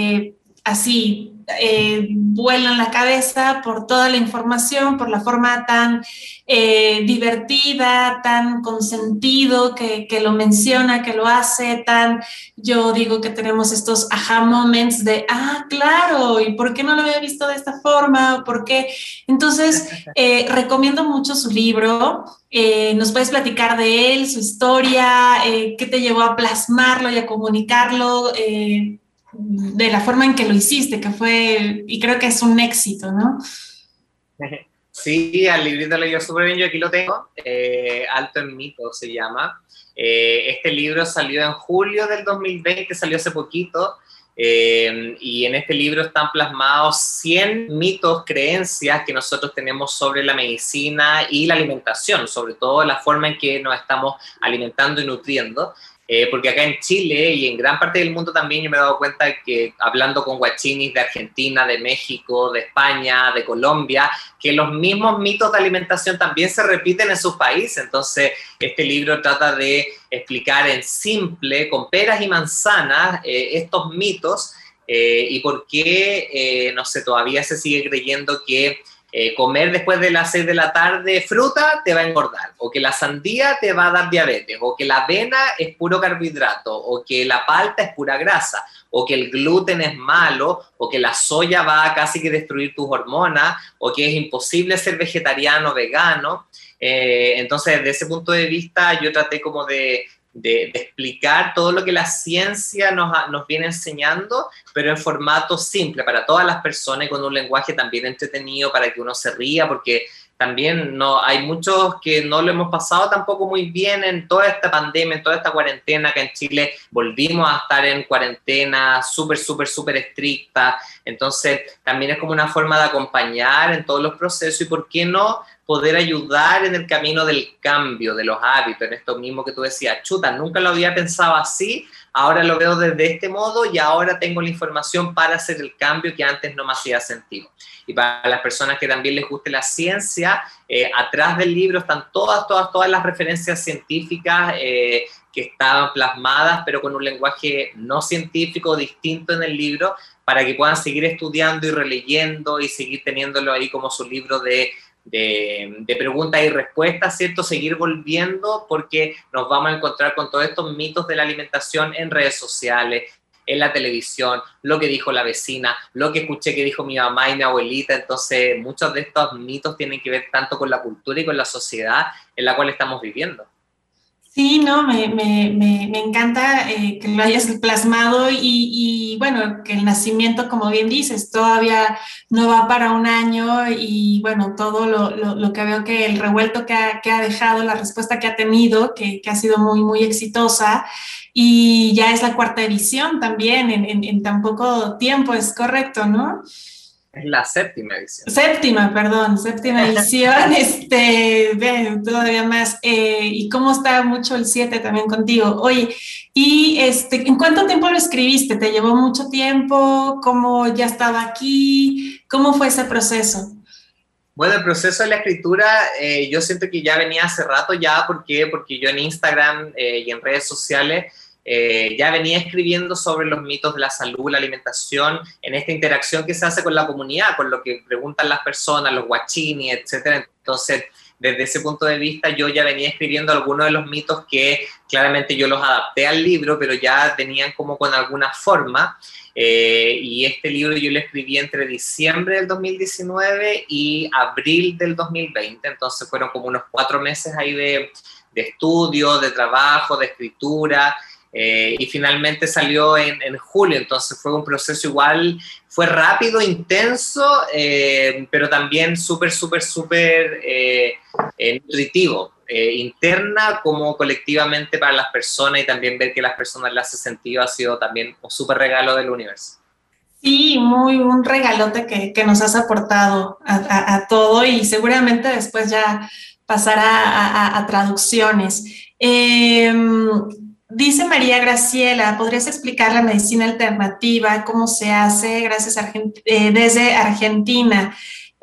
así vuelan la cabeza por toda la información, por la forma tan divertida, tan con sentido que lo menciona, que lo hace, tan, yo digo que tenemos estos aha moments de, claro, ¿y por qué no lo había visto de esta forma? ¿Por qué? Entonces, recomiendo mucho su libro. ¿Nos puedes platicar de él, su historia, qué te llevó a plasmarlo y a comunicarlo de la forma en que lo hiciste, que fue, y creo que es un éxito, ¿no? Sí, al librito lo leyó súper bien, yo aquí lo tengo, Alto en Mitos se llama. Este libro salió en julio del 2020, salió hace poquito, y en este libro están plasmados 100 mitos, creencias que nosotros tenemos sobre la medicina y la alimentación, sobre todo la forma en que nos estamos alimentando y nutriendo. Porque acá en Chile y en gran parte del mundo también yo me he dado cuenta que, hablando con guachinis de Argentina, de México, de España, de Colombia, que los mismos mitos de alimentación también se repiten en sus países. Entonces este libro trata de explicar en simple, con peras y manzanas, estos mitos, y por qué, no sé, todavía se sigue creyendo que comer después de las 6 de la tarde fruta te va a engordar, o que la sandía te va a dar diabetes, o que la avena es puro carbohidrato, o que la palta es pura grasa, o que el gluten es malo, o que la soya va a casi que destruir tus hormonas, o que es imposible ser vegetariano o vegano. Entonces, desde ese punto de vista, yo traté como de de explicar todo lo que la ciencia nos viene enseñando, pero en formato simple para todas las personas y con un lenguaje también entretenido para que uno se ría, porque también hay muchos que no lo hemos pasado tampoco muy bien en toda esta pandemia, en toda esta cuarentena. Acá en Chile volvimos a estar en cuarentena súper, súper, súper estricta. Entonces también es como una forma de acompañar en todos los procesos y por qué no poder ayudar en el camino del cambio de los hábitos, en esto mismo que tú decías, chuta, nunca lo había pensado así, ahora lo veo desde este modo y ahora tengo la información para hacer el cambio que antes no me hacía sentido. Y para las personas que también les guste la ciencia, atrás del libro están todas las referencias científicas que estaban plasmadas, pero con un lenguaje no científico, distinto en el libro, para que puedan seguir estudiando y releyendo y seguir teniéndolo ahí como su libro de preguntas y respuestas, ¿cierto? Seguir volviendo porque nos vamos a encontrar con todos estos mitos de la alimentación en redes sociales, en la televisión, lo que dijo la vecina, lo que escuché que dijo mi mamá y mi abuelita. Entonces, muchos de estos mitos tienen que ver tanto con la cultura y con la sociedad en la cual estamos viviendo. Sí, no, me encanta que lo hayas plasmado y bueno, que el nacimiento, como bien dices, todavía no va para un año y bueno, todo lo que veo que el revuelto que ha dejado, la respuesta que ha tenido, que ha sido muy, muy exitosa y ya es la cuarta edición también en tan poco tiempo, es correcto, ¿no? Es la séptima edición. Séptima edición, todavía más. Y cómo está mucho el 7 también contigo. Oye, y ¿en cuánto tiempo lo escribiste? ¿Te llevó mucho tiempo? ¿Cómo ya estaba aquí? ¿Cómo fue ese proceso? Bueno, el proceso de la escritura, yo siento que ya venía hace rato ya, ¿por qué? Porque yo en Instagram y en redes sociales ya venía escribiendo sobre los mitos de la salud, la alimentación, en esta interacción que se hace con la comunidad, con lo que preguntan las personas, los guachini, etcétera. Entonces, desde ese punto de vista, yo ya venía escribiendo algunos de los mitos que claramente yo los adapté al libro, pero ya venían como con alguna forma. Y este libro yo lo escribí entre diciembre del 2019 y abril del 2020, entonces fueron como unos 4 meses ahí de estudio, de trabajo, de escritura. Y finalmente salió en julio, entonces fue un proceso igual, fue rápido, intenso, pero también súper nutritivo, interna como colectivamente para las personas, y también ver que las personas le hace sentido ha sido también un súper regalo del universo. Sí, un regalote que nos has aportado a todo y seguramente después ya pasará a traducciones. Dice María Graciela, ¿podrías explicar la medicina alternativa, cómo se hace desde Argentina?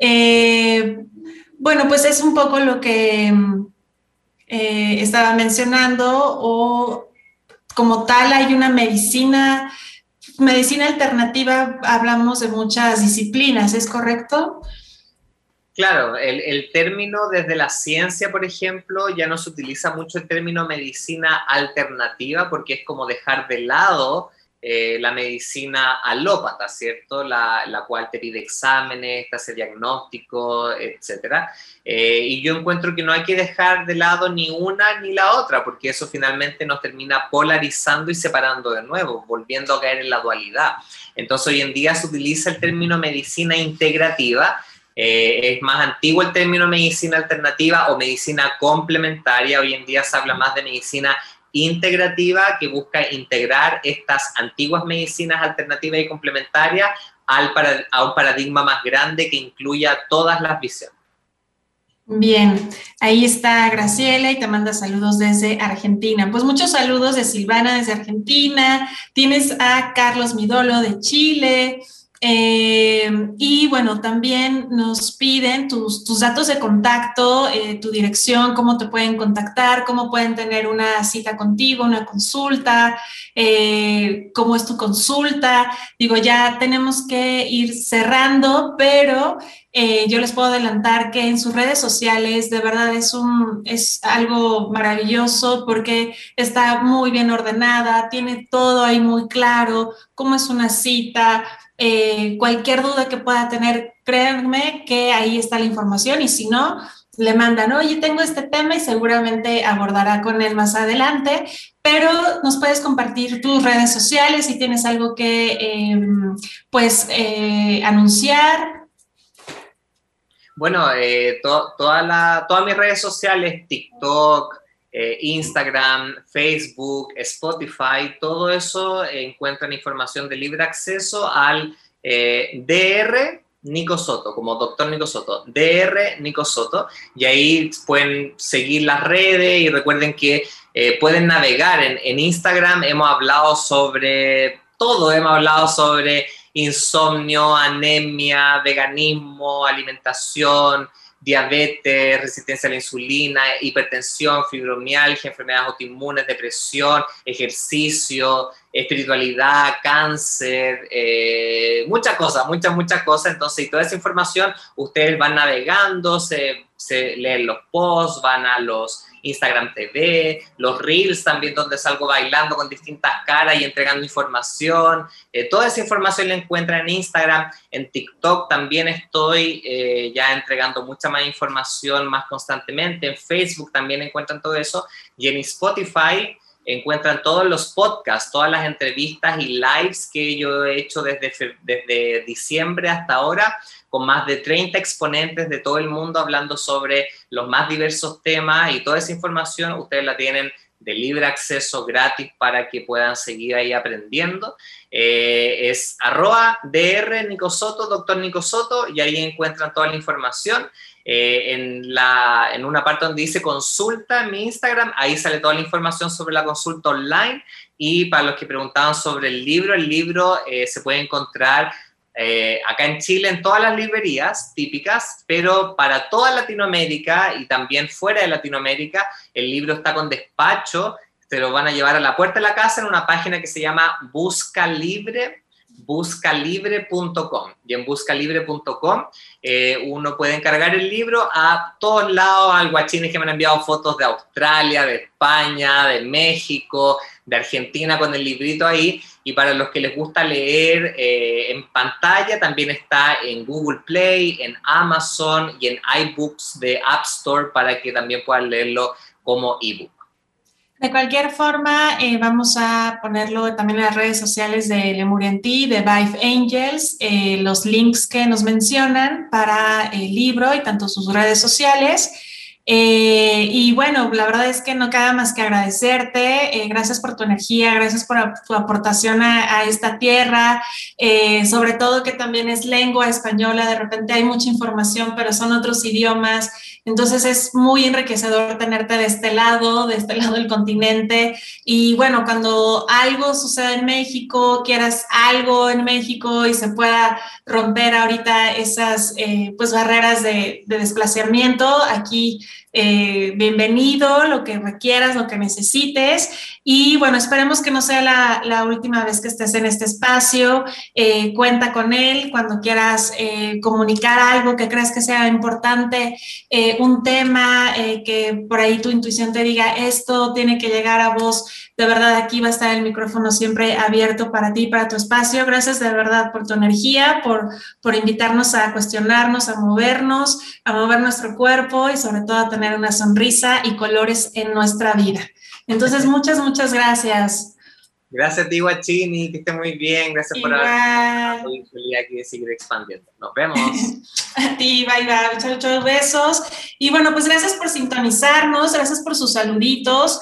Bueno, pues es un poco lo que estaba mencionando, o como tal hay una medicina alternativa, hablamos de muchas disciplinas, ¿es correcto? Claro, el término desde la ciencia, por ejemplo, ya no se utiliza mucho el término medicina alternativa porque es como dejar de lado la medicina alópata, ¿cierto? La cual te pide exámenes, te hace diagnóstico, etcétera. Y yo encuentro que no hay que dejar de lado ni una ni la otra, porque eso finalmente nos termina polarizando y separando de nuevo, volviendo a caer en la dualidad. Entonces hoy en día se utiliza el término medicina integrativa. Es más antiguo el término medicina alternativa o medicina complementaria. Hoy en día se habla más de medicina integrativa, que busca integrar estas antiguas medicinas alternativas y complementarias a un paradigma más grande que incluya todas las visiones. Bien, ahí está Graciela y te manda saludos desde Argentina. Pues muchos saludos de Silvana desde Argentina. Tienes a Carlos Midolo de Chile. Y bueno, también nos piden tus datos de contacto, tu dirección, cómo te pueden contactar, cómo pueden tener una cita contigo, una consulta, cómo es tu consulta. Digo, ya tenemos que ir cerrando, pero yo les puedo adelantar que en sus redes sociales de verdad es algo maravilloso porque está muy bien ordenada, tiene todo ahí muy claro, cómo es una cita. Cualquier duda que pueda tener, créanme que ahí está la información, y si no, le mandan, oye, tengo este tema y seguramente abordará con él más adelante, pero nos puedes compartir tus redes sociales si tienes algo que, anunciar. Bueno, todas mis redes sociales, TikTok, Instagram, Facebook, Spotify, todo eso encuentran información de libre acceso al DR Nico Soto, como doctor Nico Soto, DR Nico Soto, y ahí pueden seguir las redes y recuerden que pueden navegar en Instagram. Hemos hablado sobre todo, hemos hablado sobre insomnio, anemia, veganismo, alimentación, diabetes, resistencia a la insulina, hipertensión, fibromialgia, enfermedades autoinmunes, depresión, ejercicio, espiritualidad, cáncer, muchas cosas. Entonces, y toda esa información, ustedes van navegando, se leen los posts, van a los Instagram TV, los Reels también, donde salgo bailando con distintas caras y entregando información. Toda esa información la encuentran en Instagram. En TikTok también estoy ya entregando mucha más información más constantemente. En Facebook también encuentran todo eso. Y en Spotify encuentran todos los podcasts, todas las entrevistas y lives que yo he hecho desde diciembre hasta ahora, con más de 30 exponentes de todo el mundo hablando sobre los más diversos temas, y toda esa información ustedes la tienen de libre acceso gratis para que puedan seguir ahí aprendiendo. Es @DR Nico Soto, doctor Nico Soto, y ahí encuentran toda la información. En una parte donde dice consulta en mi Instagram, ahí sale toda la información sobre la consulta online. Y para los que preguntaban sobre el libro se puede encontrar acá en Chile en todas las librerías típicas, pero para toda Latinoamérica y también fuera de Latinoamérica, el libro está con despacho. Te lo van a llevar a la puerta de la casa en una página que se llama buscalibre.com, y en buscalibre.com uno puede encargar el libro a todos lados. Hay guachines que me han enviado fotos de Australia, de España, de México, de Argentina con el librito ahí. Y para los que les gusta leer en pantalla, también está en Google Play, en Amazon y en iBooks de App Store, para que también puedan leerlo como ebook. De cualquier forma, vamos a ponerlo también en las redes sociales de Lemuria en Ti, de Vive Angels, los links que nos mencionan para el libro y tanto sus redes sociales. Y bueno, la verdad es que no queda más que agradecerte. Gracias por tu energía, gracias por tu aportación a esta tierra, sobre todo que también es lengua española. De repente hay mucha información, pero son otros idiomas. Entonces es muy enriquecedor tenerte de este lado del continente. Y bueno, cuando algo sucede en México, quieras algo en México y se pueda romper ahorita esas barreras de desplazamiento, aquí bienvenido, lo que requieras, lo que necesites. Y bueno, esperemos que no sea la última vez que estés en este espacio. Cuenta con él cuando quieras comunicar algo que creas que sea importante, un tema que por ahí tu intuición te diga, esto tiene que llegar a vos. De verdad, aquí va a estar el micrófono siempre abierto para ti, para tu espacio. Gracias de verdad por tu energía, por invitarnos a cuestionarnos, a mover nuestro cuerpo y sobre todo a tener una sonrisa y colores en nuestra vida. Entonces, muchas gracias. Gracias a ti, Guachini, que esté muy bien. Gracias por haber posibilidad aquí de seguir expandiendo. Nos vemos. A ti, bye. Muchos besos. Y bueno, pues gracias por sintonizarnos, gracias por sus saluditos.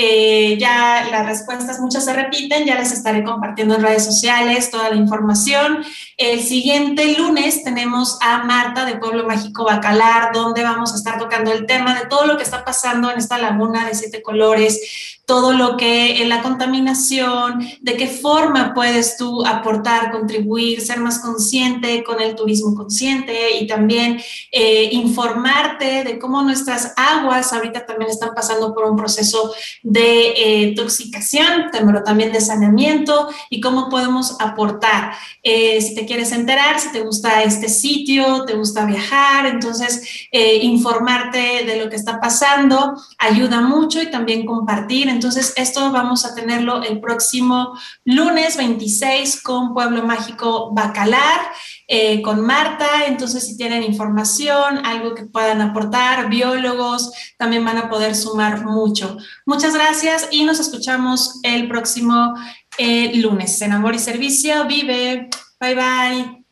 Ya las respuestas muchas se repiten, ya les estaré compartiendo en redes sociales toda la información. El siguiente lunes tenemos a Marta de Pueblo Mágico Bacalar, donde vamos a estar tocando el tema de todo lo que está pasando en esta laguna de 7 colores, todo lo que la contaminación, de qué forma puedes tú aportar, contribuir, ser más consciente con el turismo consciente y también informarte de cómo nuestras aguas ahorita también están pasando por un proceso de intoxicación, pero también de saneamiento y cómo podemos aportar. Si te quieres enterar, si te gusta este sitio, te gusta viajar, entonces informarte de lo que está pasando ayuda mucho y también compartir. Entonces esto vamos a tenerlo el próximo lunes 26 con Pueblo Mágico Bacalar, con Marta. Entonces si tienen información, algo que puedan aportar, biólogos también van a poder sumar mucho. Muchas gracias y nos escuchamos el próximo lunes. En Amor y Servicio, vive. Bye, bye.